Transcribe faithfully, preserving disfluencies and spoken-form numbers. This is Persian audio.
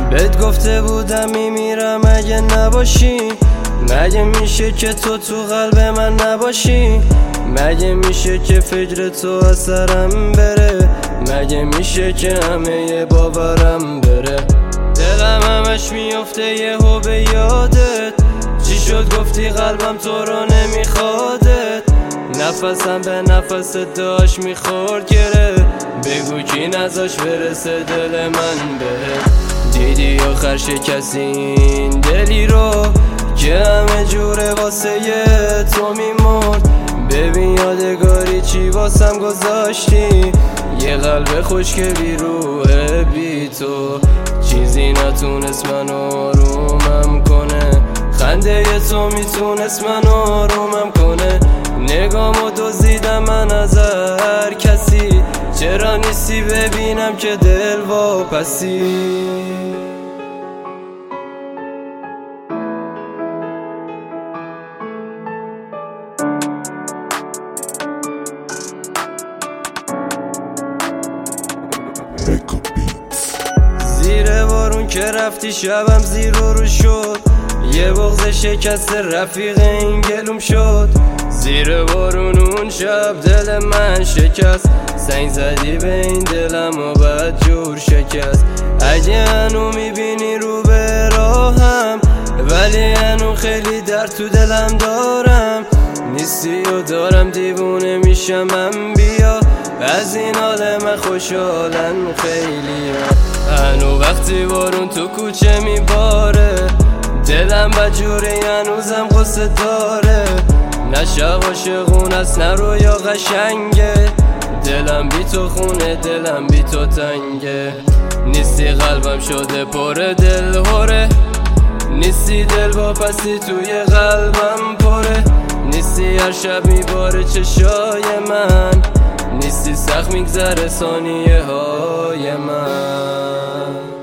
بهت گفته بودم میمیرم اگه نباشی. مگه میشه که تو تو قلب من نباشی؟ مگه میشه که فکر تو اثرم بره؟ مگه میشه که همه باورم بره؟ دلم همش میفته یهو به یادت. چی شد گفتی قلبم تو رو نمیخوادت؟ نفسم به نفس داشت میخورد گره. بگو کی نذاش برسه دل من بره. دیدی آخر شکستی این دلی رو که همه جوره واسه تو میمرد. ببین یادگاری چی واسم گذاشتی. یه قلب خشک بی روح بی تو. چیزی نتونست منو آرومم کنه. خنده تو میتونست منو آرومم کنه. نگامو دزدیدم من از هر کسی. چرا نیستی ببینم که دل واپسی. زیر بارون که رفتی شبم زیر رو شد. یه بغض شکست رفیق این گلوم شد. زیر بارون اون شب دل من شکست. سنگ زدی به این دلم و بد جور شکست. اگه هنو میبینی رو به راهم ولی هنو خیلی درد تو دلم دارم. نیستی و دارم دیوونه میشم من بیا. از این حال من خوشحالن خیلی هنو وقتی بارون تو کوچه میباره. دلم بجوره هنوزم قصه داره. نه شب عاشقون است نه رویا قشنگه. دلم بی تو خونه دلم بی تو تنگه. نیستی قلبم شده پر دل هوره. نیستی دل واپسی توی قلبم پره. نیستی هر شب میباره چشای من. نیستی سخت میگذره ثانیه های من.